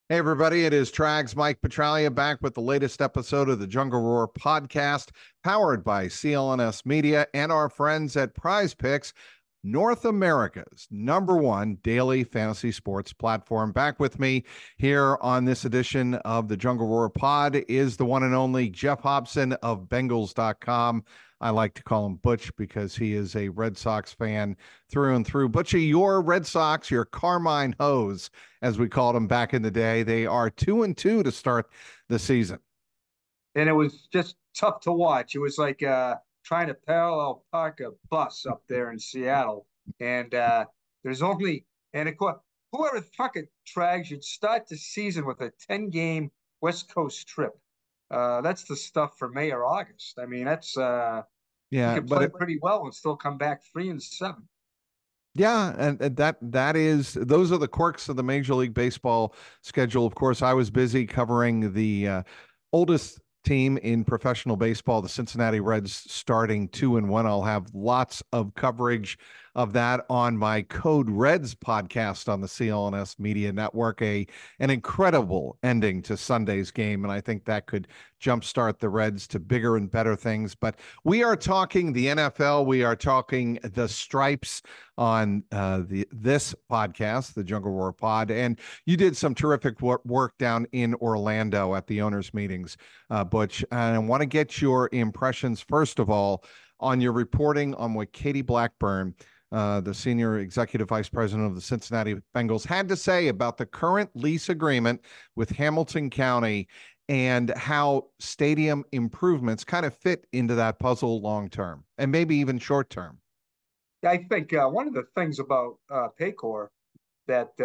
Hey, everybody, it is Trags Mike Petralia back with the latest episode of the Jungle Roar podcast, powered by CLNS Media and our friends at Prize Picks, North America's #1 daily fantasy sports platform. Back with me here on this edition of the Jungle Roar pod is the one and only Jeff Hobson of Bengals.com. I like to call him Butch because he is a Red Sox fan through and through. Butchie, your Red Sox, your Carmine Hose, as we called them back in the day, they are 2-2 to start the season. And it was just tough to watch. It was like trying to parallel park a bus up there in Seattle. And there's only, and of course, whoever fucking Trags you'd start the season with a 10-game West Coast trip. That's the stuff for May or August. I mean, you Yeah, could but play it, pretty well and still come back 3-7. yeah, and that is those are the quirks of the Major League Baseball schedule. Of course, I was busy covering the oldest team in professional baseball, the Cincinnati Reds, starting 2-1. I'll have lots of coverage of that on my Code Reds podcast on the CLNS Media Network. An incredible ending to Sunday's game, and I think that could jumpstart the Reds to bigger and better things. But we are talking the NFL. We are talking the stripes on this podcast, the Jungle Roar Pod, and you did some terrific work down in Orlando at the owners' meetings, Butch. And I want to get your impressions first of all on your reporting on what Katie Blackburn, the senior executive vice president of the Cincinnati Bengals, had to say about the current lease agreement with Hamilton County and how stadium improvements kind of fit into that puzzle long term and maybe even short term. I think one of the things about Paycor that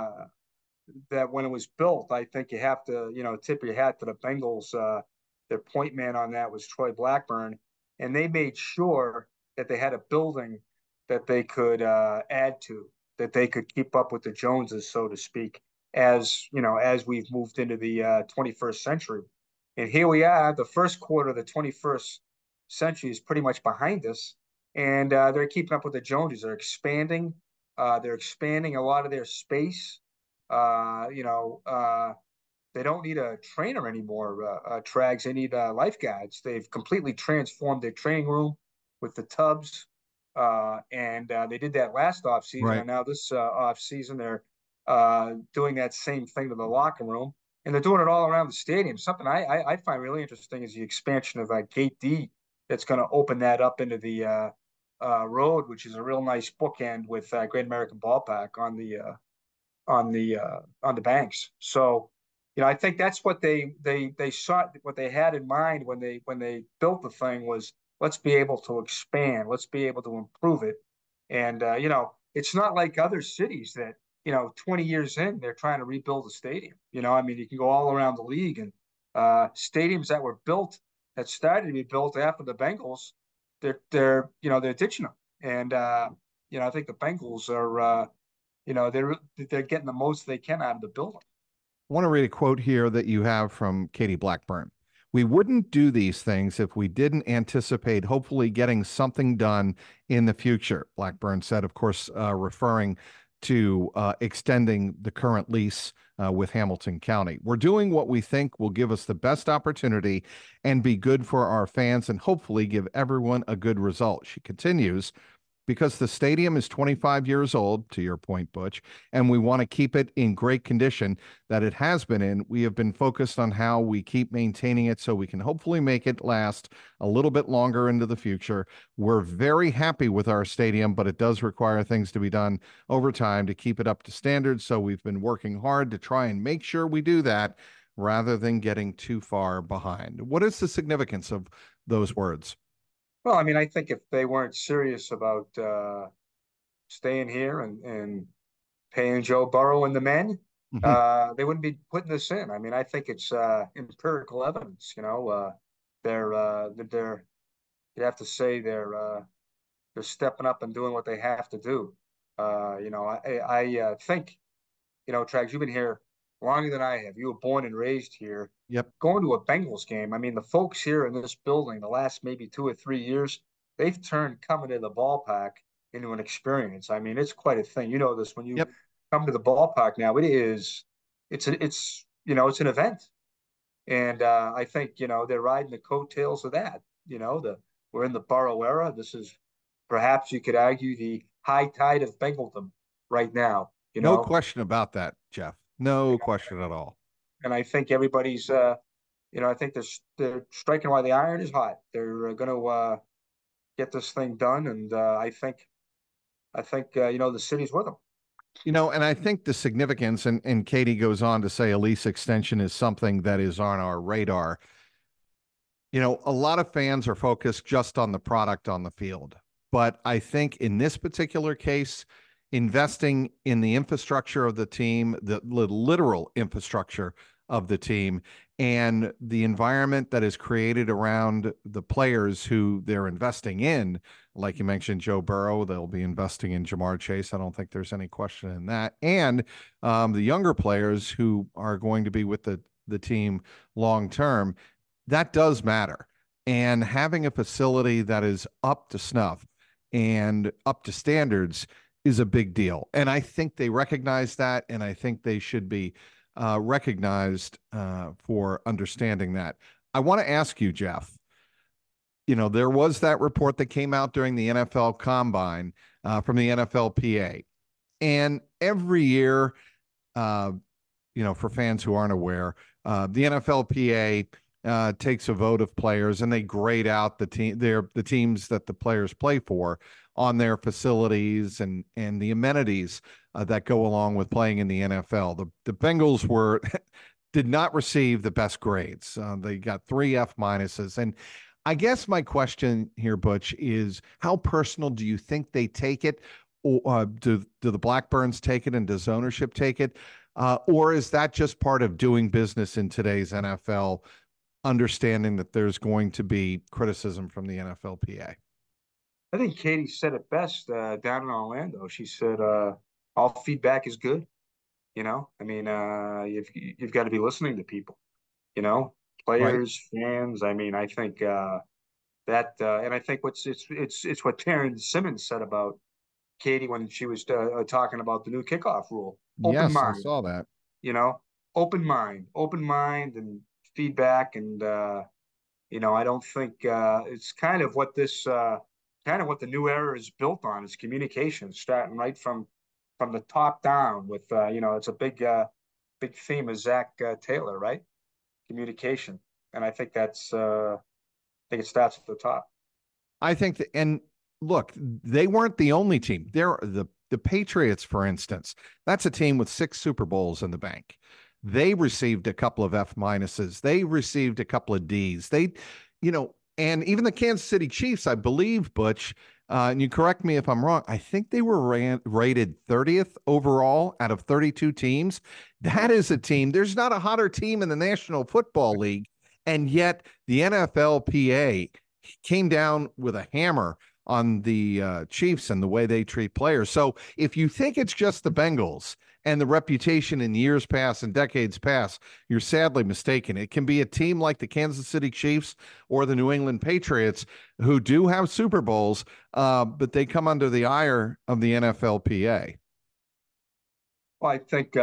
that when it was built, I think you have to, tip your hat to the Bengals. Their point man on that was Troy Blackburn, and they made sure that they had a building that they could add to, that they could keep up with the Joneses, so to speak, as we've moved into the 21st century. And here we are, the first quarter of the 21st century is pretty much behind us, and they're keeping up with the Joneses. They're expanding a lot of their space. Uh, you know, uh, they don't need a trainer anymore, Trags. They need lifeguards. They've completely transformed their training room with the tubs. And they did that last off season. Right. And now this off season, they're doing that same thing to the locker room. And they're doing it all around the stadium. Something I find really interesting is the expansion of Gate D that's going to open that up into the road, which is a real nice bookend with Great American Ballpark on the banks. So, I think that's what they saw. What they had in mind when they built the thing was, let's be able to expand, let's be able to improve it. And it's not like other cities that 20 years in they're trying to rebuild a stadium. I mean, you can go all around the league and stadiums that were built that started to be built after the Bengals, they're ditching them. And I think the Bengals are they're getting the most they can out of the building. I want to read a quote here that you have from Katie Blackburn. We wouldn't do these things if we didn't anticipate hopefully getting something done in the future, Blackburn said, of course, referring to extending the current lease with Hamilton County. We're doing what we think will give us the best opportunity and be good for our fans and hopefully give everyone a good result. She continues, because the stadium is 25 years old, to your point, Butch, and we want to keep it in great condition that it has been in. We have been focused on how we keep maintaining it so we can hopefully make it last a little bit longer into the future. We're very happy with our stadium, but it does require things to be done over time to keep it up to standards. So we've been working hard to try and make sure we do that rather than getting too far behind. What is the significance of those words? Well, I mean, I think if they weren't serious about staying here and paying Joe Burrow and the men, they wouldn't be putting this in. I mean, I think it's empirical evidence. They're you have to say they're stepping up and doing what they have to do. I think Trags, you've been here longer than I have. You were born and raised here. Yep. Going to a Bengals game, I mean, the folks here in this building, the last maybe 2 or 3 years, they've turned coming to the ballpark into an experience. I mean, it's quite a thing. You know this when you Yep. come to the ballpark now. it's an event. And I think, they're riding the coattails of that. We're in the Burrow era. This is perhaps you could argue the high tide of Bengaldom right now, No question about that, Jeff. No question at all. and I think everybody's, I think they're striking while the iron is hot. They're going to get this thing done, and I think the city's with them. And I think the significance, and Katie goes on to say a lease extension is something that is on our radar. A lot of fans are focused just on the product on the field. But I think in this particular case, investing in the infrastructure of the team, the literal infrastructure of the team, and the environment that is created around the players who they're investing in, like you mentioned, Joe Burrow, they'll be investing in Ja'Marr Chase. I don't think there's any question in that. And the younger players who are going to be with the team long term, that does matter. And having a facility that is up to snuff and up to standards is a big deal. And I think they recognize that, and I think they should be recognized for understanding that. I want to ask you, Jeff, there was that report that came out during the NFL Combine from the NFLPA. And every year, for fans who aren't aware, the NFLPA takes a vote of players and they grade out the teams that the players play for on their facilities and the amenities that go along with playing in the NFL. The Bengals did not receive the best grades. They got 3 F minuses. And I guess my question here, Butch, is how personal do you think they take it? Or do the Blackburns take it, and does ownership take it? Or is that just part of doing business in today's NFL, understanding that there's going to be criticism from the NFLPA? I think Katie said it best down in Orlando. She said, "All feedback is good." I mean, you've got to be listening to people. Right. Players, fans. I mean, I think and I think it's what Taryn Simmons said about Katie when she was talking about the new kickoff rule. Open Yes, I mind, saw that. you know, open mind, and feedback, and I don't think it's kind of what the new era is built on is communication, starting right from the top down. With it's a big theme of Zach Taylor, right? Communication, and I think it starts at the top. I think that, and look, they weren't the only team. The Patriots, for instance, that's a team with 6 Super Bowls in the bank. They received a couple of F minuses. They received a couple of Ds. And even the Kansas City Chiefs, I believe, Butch, and you correct me if I'm wrong, I think they were rated 30th overall out of 32 teams. That is a team. There's not a hotter team in the National Football League. And yet the NFLPA came down with a hammer on the Chiefs and the way they treat players. So if you think it's just the Bengals and the reputation in years past and decades past, you're sadly mistaken. It can be a team like the Kansas City Chiefs or the New England Patriots who do have Super Bowls, but they come under the ire of the NFLPA. Well, I think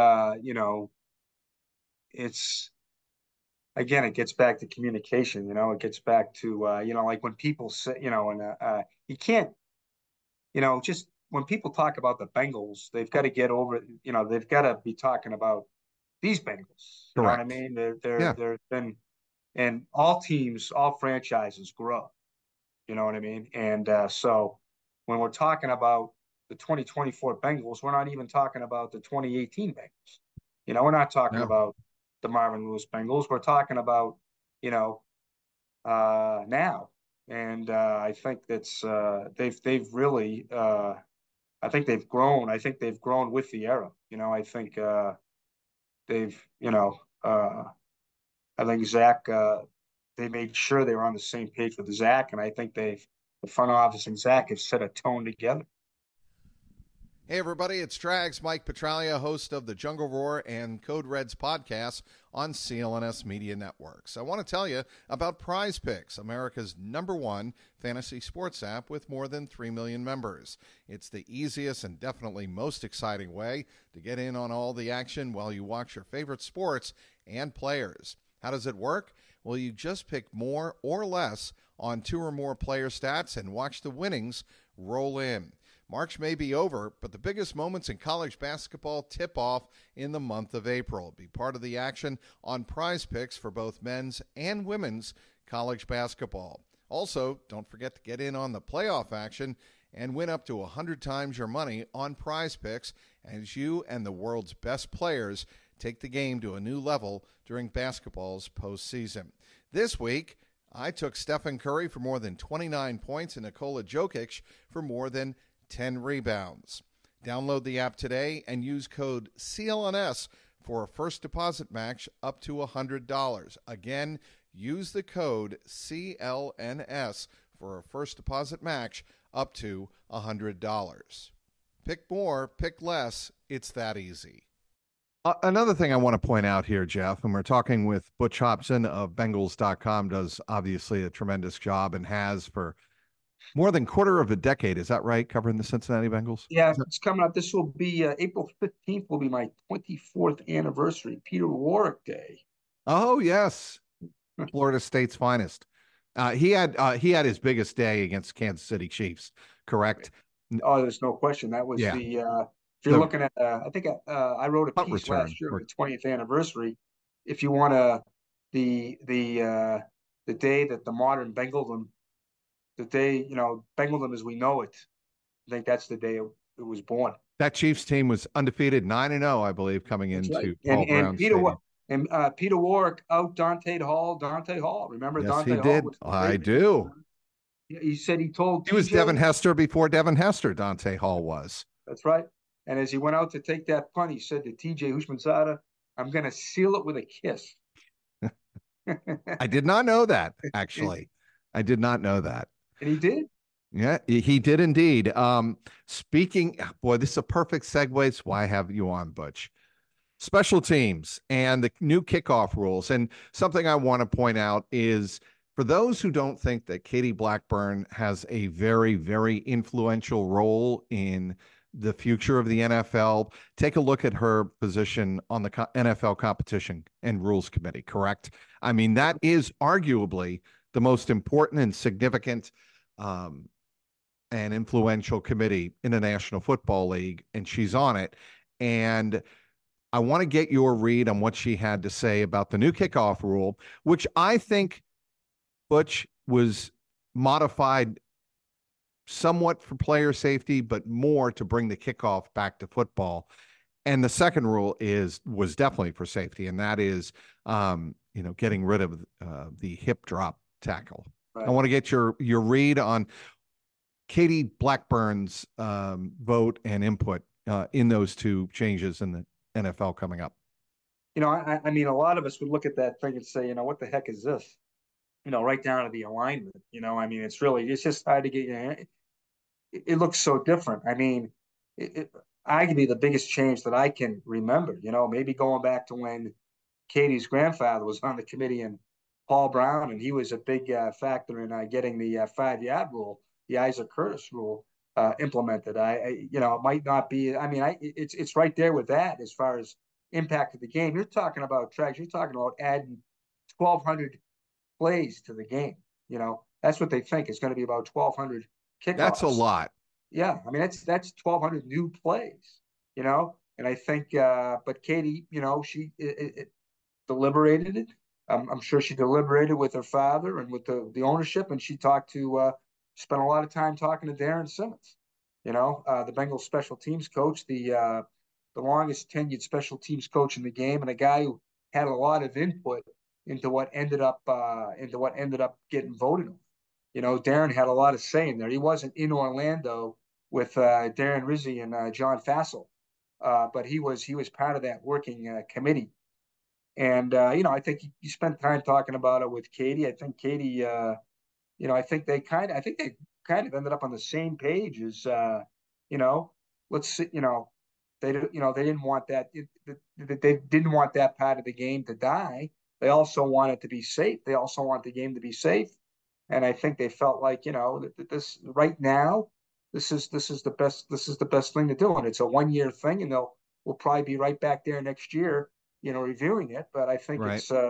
it's again, it gets back to communication. It gets back to like when people say, and you can't, just when people talk about the Bengals, they've got to get over, they've got to be talking about these Bengals. You know what I Correct. mean? Yeah. There's been, and all teams, all franchises grow. You know what I mean? And so when we're talking about the 2024 Bengals, we're not even talking about the 2018 Bengals. We're not talking No. about the Marvin Lewis Bengals. We're talking about, now. And I think that's they've really I think they've grown. I think they've grown with the era. I think they've I think Zach they made sure they were on the same page with Zach, and I think the front office and Zach have set a tone together. Hey, everybody, it's Trags, Mike Petralia, host of the Jungle Roar and Code Reds podcast on CLNS Media Networks. I want to tell you about Prize Picks, America's #1 fantasy sports app with more than 3 million members. It's the easiest and definitely most exciting way to get in on all the action while you watch your favorite sports and players. How does it work? Well, you just pick more or less on 2 or more player stats and watch the winnings roll in. March may be over, but the biggest moments in college basketball tip off in the month of April. Be part of the action on Prize Picks for both men's and women's college basketball. Also, don't forget to get in on the playoff action and win up to 100 times your money on Prize Picks as you and the world's best players take the game to a new level during basketball's postseason. This week, I took Stephen Curry for more than 29 points and Nikola Jokic for more than 10 rebounds. Download the app today and use code CLNS for a first deposit match up to $100. Again, use the code CLNS for a first deposit match up to $100. Pick more, pick less. It's that easy. Another thing I want to point out here, Jeff, and we're talking with Butch Hobson of Bengals.com, does obviously a tremendous job and has for more than quarter of a decade. Is that right? Covering the Cincinnati Bengals? Yeah, it's coming up. This will be April 15th will be my 24th anniversary, Peter Warrick Day. Oh, yes. Florida State's finest. He had his biggest day against Kansas City Chiefs, correct? Oh, there's no question. That was if you're looking at, I think I wrote a piece last year, the 20th anniversary. If you want the day that the modern Bengaldom, the day, Bengaldom as we know it, I think that's the day it was born. That Chiefs team was undefeated 9-0, I believe, coming into right. Paul Brown Stadium. Peter Warrick out Dante Hall. Remember yes, Dante he did. Hall? I do. He said he told he was Devin Hester before Devin Hester, Dante Hall was. That's right. And as he went out to take that punt, he said to TJ Houshmandzadeh, "I'm going to seal it with a kiss." I did not know that, actually. I did not know that. And he did. Yeah, he did indeed. Speaking, boy, this is a perfect segue. It's why I have you on, Butch. Special teams and the new kickoff rules. And something I want to point out is, for those who don't think that Katie Blackburn has a very, very influential role in the future of the NFL, take a look at her position on the NFL Competition and Rules Committee, correct? I mean, that is arguably the most important and significant and influential committee in the National Football League, and she's on it. And I want to get your read on what she had to say about the new kickoff rule, which I think, Butch, was modified somewhat for player safety, but more to bring the kickoff back to football. And the second rule was definitely for safety, and that is, getting rid of the hip drop tackle. Right. I want to get your read on Katie Blackburn's vote and input in those two changes in the NFL coming up. I mean, a lot of us would look at that thing and say, what the heck is this? Right down to the alignment. I mean, it's just hard to get. It looks so different. I mean, arguably the biggest change that I can remember. Maybe going back to when Katie's grandfather was on the committee and Paul Brown, and he was a big factor in getting the 5-yard rule, the Isaac Curtis rule, implemented. It might not be. I mean, it's right there with that as far as impact of the game. You're talking about Trags. You're talking about adding 1,200 plays to the game. That's what they think. It's going to be about 1,200 kickoffs. That's a lot. Yeah, I mean that's 1,200 new plays. And I think, but Katie, she deliberated it. I'm sure she deliberated with her father and with the ownership, and she spent a lot of time talking to Darren Simmons. The Bengals special teams coach, the longest tenured special teams coach in the game, and a guy who had a lot of input into what ended up getting voted on. Darren had a lot of say in there. He wasn't in Orlando with Darren Rizzi and John Fassel, but he was part of that working committee. And I think you spent time talking about it with Katie. I think Katie, I think they kind of ended up on the same page as let's see, they they didn't want that. They didn't want that part of the game to die. They also wanted to be safe. They also want the game to be safe. And I think they felt like, that this right now, this is the best thing to do. And it's a 1 year thing, and we'll probably be right back there next year, reviewing it. But I think Right. it's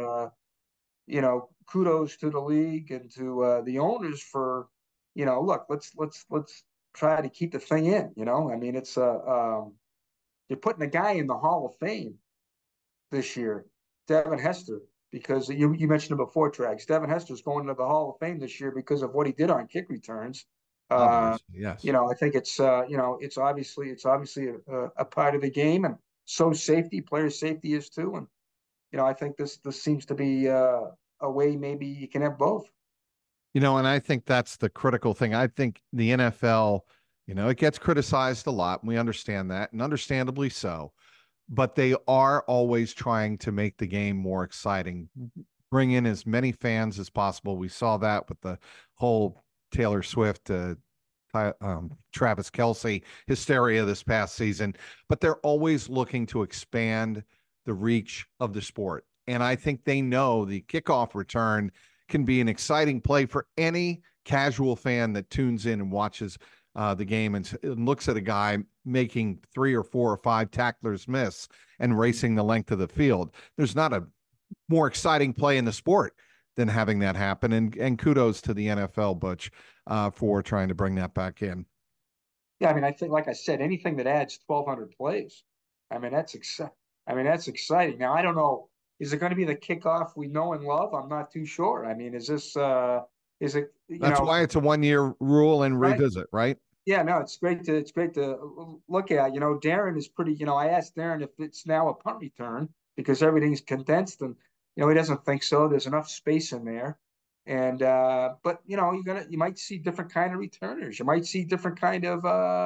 kudos to the league and to the owners for, look, let's try to keep the thing in. I mean, it's you're putting a guy in the Hall of Fame this year, Devin Hester, because you mentioned it before, Trags. Devin Hester's going to the Hall of Fame this year because of what he did on kick returns. Obviously, yes. I think it's obviously a part of the game, and so safety, player safety is too. And I think this seems to be a way maybe you can have both. And I think that's the critical thing. I think the NFL, it gets criticized a lot, and we understand that, and understandably so, but they are always trying to make the game more exciting, bring in as many fans as possible. We saw that with the whole Taylor Swift, Travis Kelce hysteria this past season, but they're always looking to expand the reach of the sport. And I think they know the kickoff return can be an exciting play for any casual fan that tunes in and watches the game and looks at a guy making 3 or 4 or 5 tacklers miss and racing the length of the field. There's not a more exciting play in the sport than having that happen. And kudos to the NFL, Butch, for trying to bring that back in. Yeah, I mean, I think, like I said, anything that adds 1,200 plays, I mean, that's exciting. Now, I don't know, is it going to be the kickoff we know and love? I'm not too sure. I mean, is it, That's why it's a 1 year rule and right? revisit, right? Yeah, no, it's great to look at. Darren is pretty. I asked Darren if it's now a punt return because everything's condensed, and he doesn't think so. There's enough space in there, and but you might see different kind of returners. You might see different kind of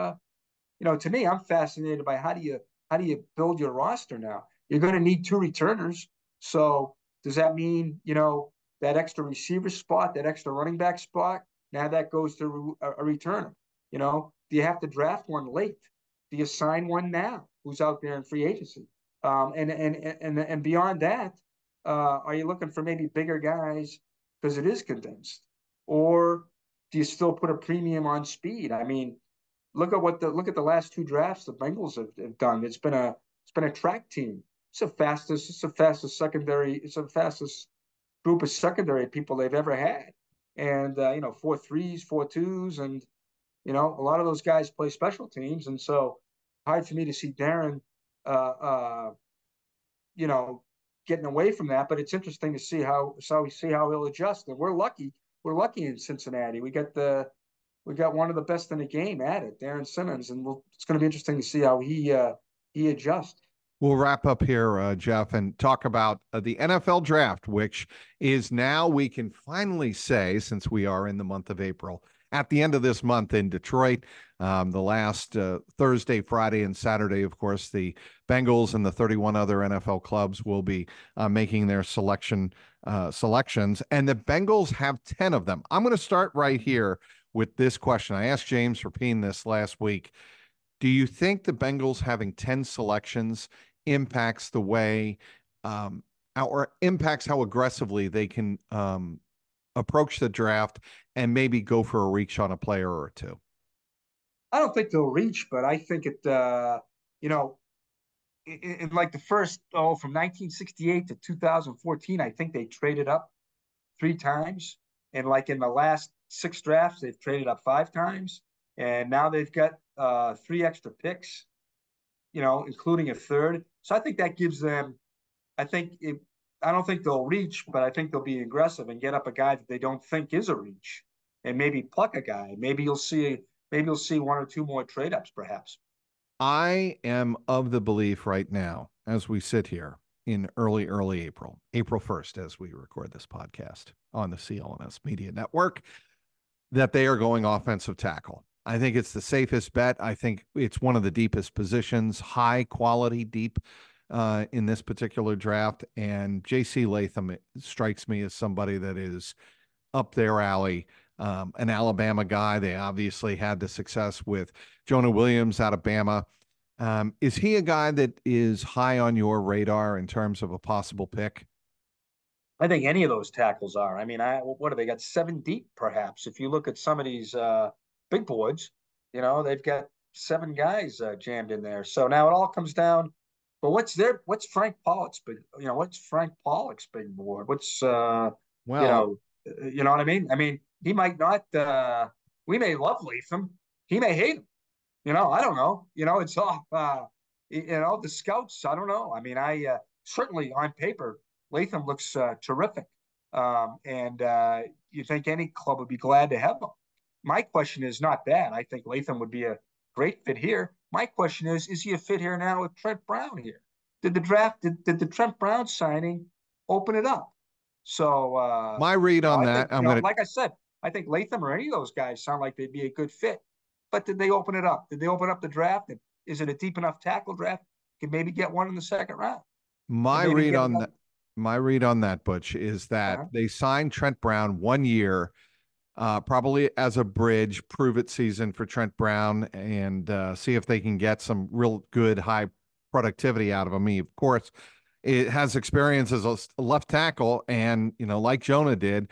to me, I'm fascinated by how do you build your roster now? You're going to need 2 returners. So does that mean that extra receiver spot, that extra running back spot? Now that goes to a returner. Do you have to draft one late? Do you sign one now? Who's out there in free agency? And beyond that, are you looking for maybe bigger guys because it is condensed, or do you still put a premium on speed? I mean, look at the last 2 drafts the Bengals have done. It's been a track team. It's the fastest secondary. It's the fastest group of secondary people they've ever had. And 4 3s, 4 2s, and a lot of those guys play special teams, and so hard for me to see Darren, uh, uh, you know, getting away from that. But it's interesting to see how he'll adjust. And we're lucky in Cincinnati. We got one of the best in the game at it, Darren Simmons, and it's going to be interesting to see how he adjusts. We'll wrap up here, Jeff, and talk about the NFL draft, which is now, we can finally say, since we are in the month of April, at the end of this month in Detroit, the last Thursday, Friday, and Saturday, of course, the Bengals and the 31 other NFL clubs will be making their selections, and the Bengals have 10 of them. I'm going to start right here with this question. I asked James Rapien this last week. Do you think the Bengals having 10 selections impacts the way or impacts how aggressively they can approach the draft and maybe go for a reach on a player or two? I don't think they'll reach, but I think in like the first, from 1968 to 2014, I think they traded up 3 times. And like in the last 6 drafts, they've traded up 5 times. And now they've got 3 extra picks, including a third. So I think that gives them, I think it, I don't think they'll reach, but I think they'll be aggressive and get up a guy that they don't think is a reach, and maybe pluck a guy. Maybe you'll see 1 or 2 more trade ups, perhaps. I am of the belief right now, as we sit here in early April, April 1st, as we record this podcast on the CLNS Media Network, that they are going offensive tackle. I think it's the safest bet. I think it's one of the deepest positions, high quality, deep in this particular draft. And J.C. Latham strikes me as somebody that is up their alley an Alabama guy. They obviously had the success with Jonah Williams out of Bama. Is he a guy that is high on your radar in terms of a possible pick? I think any of those tackles are. I mean, what have they got? Seven deep, perhaps. If you look at some of these big boards, they've got seven guys jammed in there. So now it all comes down. But what's Frank Pollock's big? What's Frank Pollock's big board? You Well, know, you know what I mean? I mean, he might not. We may love Latham. He may hate him. I don't know. It's off. The scouts. I don't know. I mean, I certainly on paper, Latham looks terrific, and you think any club would be glad to have him. My question is not that. I think Latham would be a great fit here. My question is he a fit here now with Trent Brown here? Did the Trent Brown signing open it up? So my read on I that, think I'm going to like I said, I think Latham or any of those guys sound like they'd be a good fit. But did they open it up? Did they open up the draft? And is it a deep enough tackle draft? Could maybe get one in the second round, and my maybe read get on another. that. My read on that, Butch, is that Uh-huh. they signed Trent Brown 1 year, probably as a bridge, prove it season for Trent Brown, and see if they can get some real good high productivity out of him. He, of course, it has experience as a left tackle, and like Jonah did,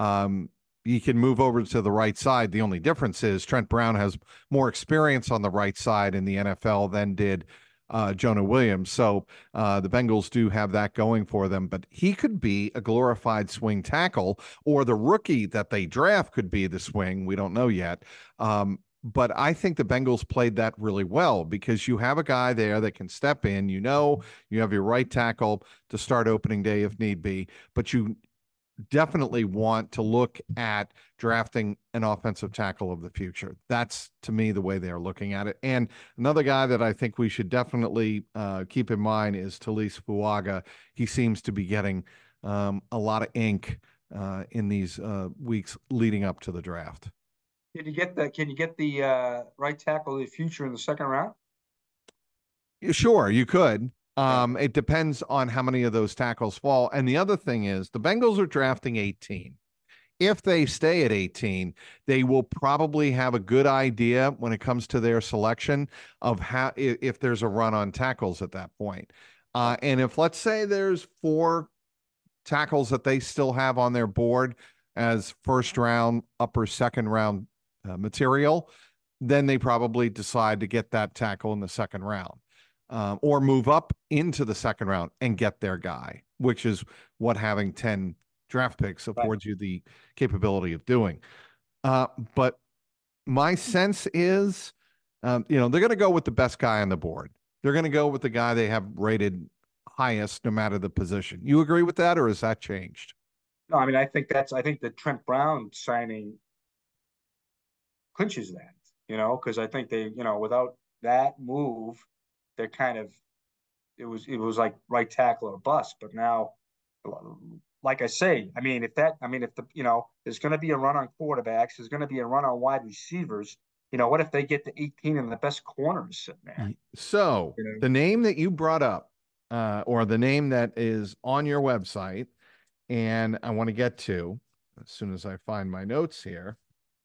he can move over to the right side. The only difference is Trent Brown has more experience on the right side in the NFL than did Jonah Williams. So the Bengals do have that going for them, but he could be a glorified swing tackle, or the rookie that they draft could be the swing. We don't know yet. But I think the Bengals played that really well because you have a guy there that can step in. You have your right tackle to start opening day if need be, but you definitely want to look at drafting an offensive tackle of the future. That's, to me, the way they're looking at it. And another guy that I think we should definitely keep in mind is Talise Fuaga. He seems to be getting a lot of ink in these weeks leading up to the draft. Can you get the right tackle of the future in the second round? Sure, you could. Yeah. It depends on how many of those tackles fall. And the other thing is the Bengals are drafting 18. If they stay at 18, they will probably have a good idea when it comes to their selection of how, if there's a run on tackles at that point. And if, let's say, there's four tackles that they still have on their board as first round, upper second round material, then they probably decide to get that tackle in the second round, or move up into the second round and get their guy, which is what having 10 draft picks Right. affords you the capability of doing. But my sense is, they're going to go with the best guy on the board. They're going to go with the guy they have rated highest, no matter the position. You agree with that, or has that changed? No, I mean I think the Trent Brown signing clinches that, because I think without that move, they're kind of it was like right tackle or bust. But now, like I say, if there's going to be a run on quarterbacks, there's going to be a run on wide receivers. What if they get to 18 and the best corner is sitting there? So the name that you brought up, or the name that is on your website, and I want to get to as soon as I find my notes here.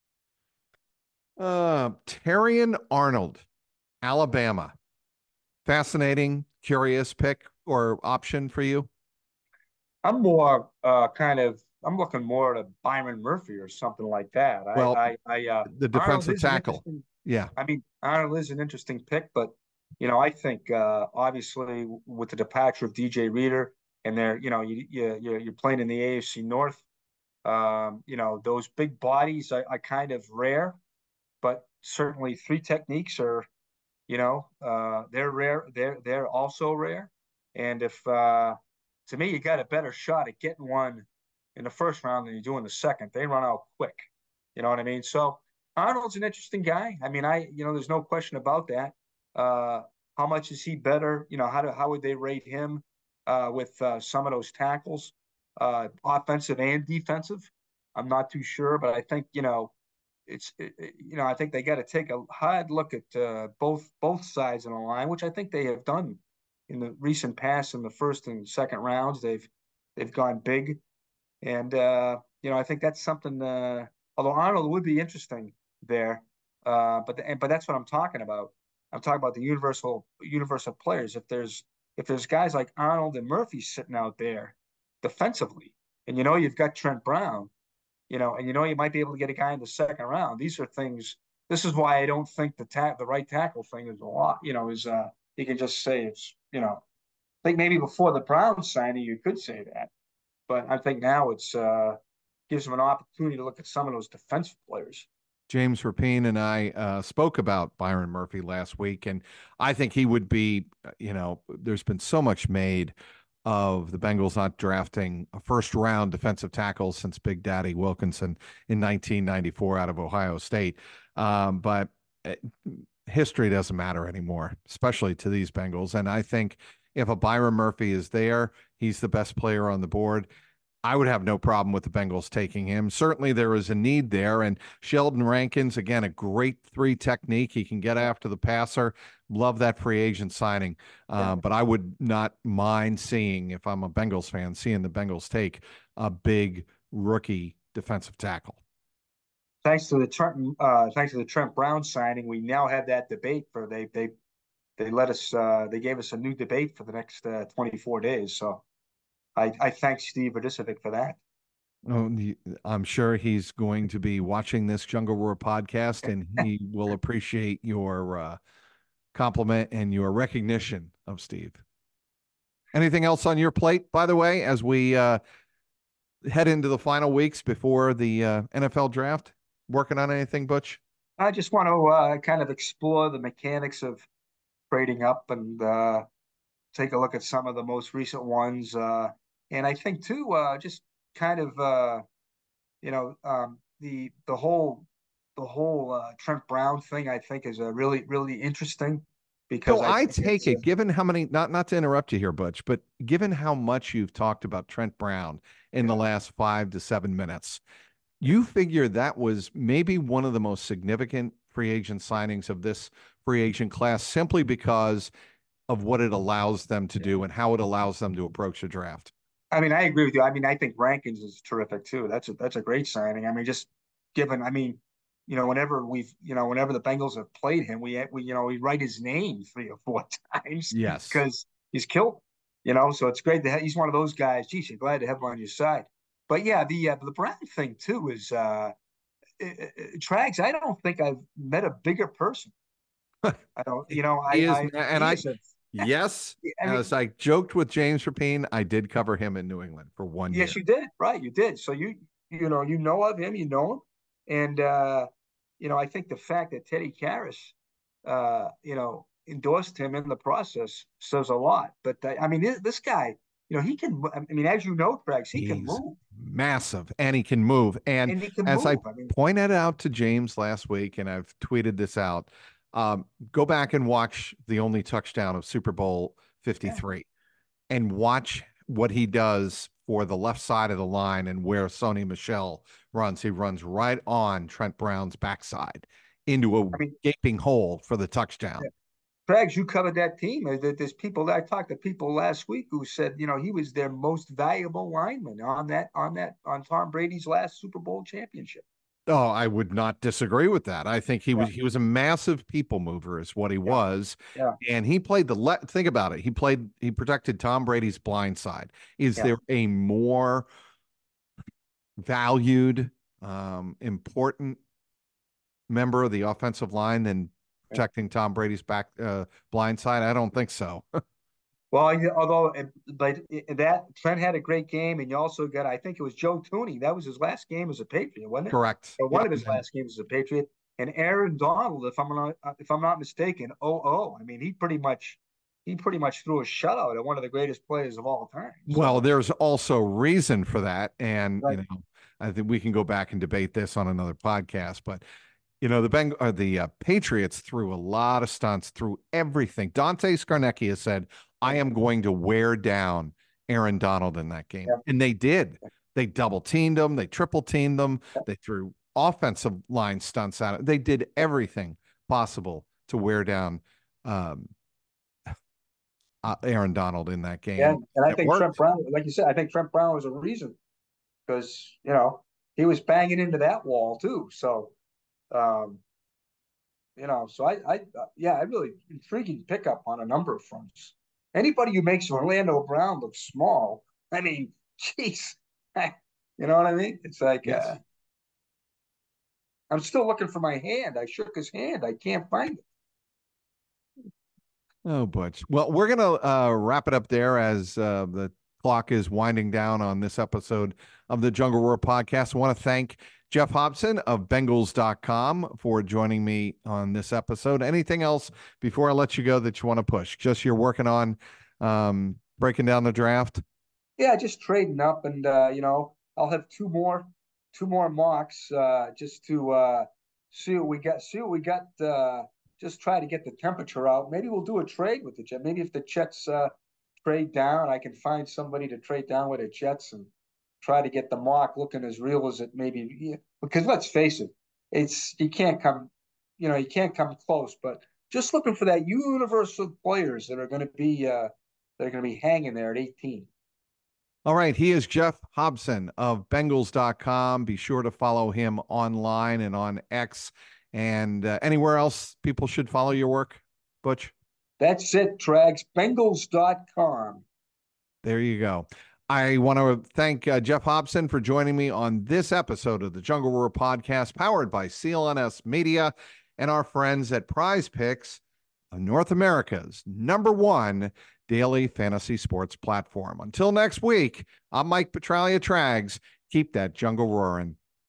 Terrion Arnold, Alabama. Fascinating, curious pick or option for you? I'm more I'm looking more at Byron Murphy or something like that. Well, the Arnold defensive is an tackle. interesting. Yeah. I mean, Arnold is an interesting pick, but I think obviously with the departure of DJ Reader and they're you're playing in the AFC North. Those big bodies are kind of rare, but certainly three techniques are they're rare. They're also rare. And if to me, you got a better shot at getting one in the first round than you do in the second. They run out quick. You know what I mean? So Arnold's an interesting guy. I mean, there's no question about that. Uh, how much is he better? How would they rate him with some of those tackles, offensive and defensive? I'm not too sure, but I think I think they got to take a hard look at both sides of the line, which I think they have done in the recent past in the first and second rounds. They've gone big, and I think that's something although Arnold would be interesting there. But that's what I'm talking about. I'm talking about the universal players. If there's guys like Arnold and Murphy sitting out there defensively, and you've got Trent Brown, and you might be able to get a guy in the second round. These are things. This is why I don't think the right tackle thing is a lot. Is you can just say it's I think maybe before the Brown signing you could say that, but I think now it's gives them an opportunity to look at some of those defensive players. James Rapine and I spoke about Byron Murphy last week, and I think he would be, there's been so much made of the Bengals not drafting a first round defensive tackle since Big Daddy Wilkinson in 1994 out of Ohio State. But history doesn't matter anymore, especially to these Bengals. And I think if a Byron Murphy is there, he's the best player on the board. I would have no problem with the Bengals taking him. Certainly, there is a need there. And Sheldon Rankins, again, a great three technique. He can get after the passer. Love that free agent signing. But I would not mind seeing, if I'm a Bengals fan, seeing the Bengals take a big rookie defensive tackle. Thanks to the Trent Brown signing, we now have that debate for they let us they gave us a new debate for the next 24 days. So I thank Steve Radicevic for that. Oh, I'm sure he's going to be watching this Jungle Roar podcast, and he will appreciate your compliment and your recognition of Steve. Anything else on your plate, by the way, as we head into the final weeks before the NFL draft? Working on anything, Butch? I just want to kind of explore the mechanics of trading up and take a look at some of the most recent ones. And I think too, just kind of the whole Trent Brown thing. I think is a really interesting because So I take it, given how many, not to interrupt you here, Butch, but given how much you've talked about Trent Brown in the last 5 to 7 minutes, you figure that was maybe one of the most significant free agent signings of this free agent class, simply because of what it allows them to do and how it allows them to approach the draft. I mean, I agree with you. I mean, I think Rankins is terrific too. That's a great signing. I mean, just given, I mean, whenever the Bengals have played him, we write his name 3 or 4 times Yes. because he's killed. So it's great to have. He's one of those guys. Geez, you're glad to have him on your side. But yeah, the Brown thing too is Trags. I don't think I've met a bigger person. I don't. He is, yes, I mean, as I joked with James Rapine, I did cover him in New England for 1 year. yes, you did. Right, you did. So you know of him, and I think the fact that Teddy Karras, endorsed him in the process says a lot. But I mean, this guy, he can. I mean, as you know, Trags, he can move. Massive, and he can move. And he can as move. I pointed out to James last week, and I've tweeted this out, go back and watch the only touchdown of Super Bowl 53 and watch what he does for the left side of the line and where Sony Michel runs. He runs right on Trent Brown's backside into a gaping hole for the touchdown. Trags, you covered that team. There's people that I talked to people last week who said, he was their most valuable lineman on Tom Brady's last Super Bowl championship. Oh, I would not disagree with that. I think he was a massive people mover is what he was. Yeah. And he played think about it. He protected Tom Brady's blind side. Is there a more valued, important member of the offensive line than protecting Tom Brady's blind side? I don't think so. Well, but that Trent had a great game, and you also got, I think it was Joe Thuney. That was his last game as a Patriot, wasn't it? Correct. Or one of his last games as a Patriot. And Aaron Donald, if I'm not mistaken, I mean, he pretty much threw a shutout at one of the greatest players of all time. So. Well, there's also reason for that, and I think we can go back and debate this on another podcast, but. The Patriots threw a lot of stunts, through everything. Dante Scarnecchia said, I am going to wear down Aaron Donald in that game. And they did. They double teamed him. They triple teamed them. They threw offensive line stunts at it. They did everything possible to wear down Aaron Donald in that game. Yeah, and I think Trent Brown, like you said, I think Trent Brown was a reason because, he was banging into that wall too. So, um, so yeah, I really intriguing pickup on a number of fronts. Anybody who makes Orlando Brown look small, I mean, jeez, you know what I mean? It's like, Yes. I'm still looking for my hand. I shook his hand. I can't find it. Oh, Butch. Well, we're going to wrap it up there as the clock is winding down on this episode of the Jungle Roar podcast. I want to thank Geoff Hobson of Bengals.com for joining me on this episode. Anything else before I let you go that you want to push? Just you're working on breaking down the draft? Yeah, just trading up, and I'll have two more mocks just to see what we got. See what we got. Just try to get the temperature out. Maybe we'll do a trade with the Jets. Maybe if the Jets trade down, I can find somebody to trade down with the Jets and try to get the mock looking as real as it maybe. Yeah, because let's face it, you can't come close. But just looking for that universal players that are going to be hanging there at 18. All right. He is Geoff Hobson of Bengals.com. Be sure to follow him online and on X and anywhere else people should follow your work, Butch. That's it, Trags. Bengals.com. There you go. I want to thank Geoff Hobson for joining me on this episode of the Jungle Roar podcast, powered by CLNS Media and our friends at Prize Picks, North America's #1 daily fantasy sports platform. Until next week, I'm Mike Petraglia Trags. Keep that jungle roaring.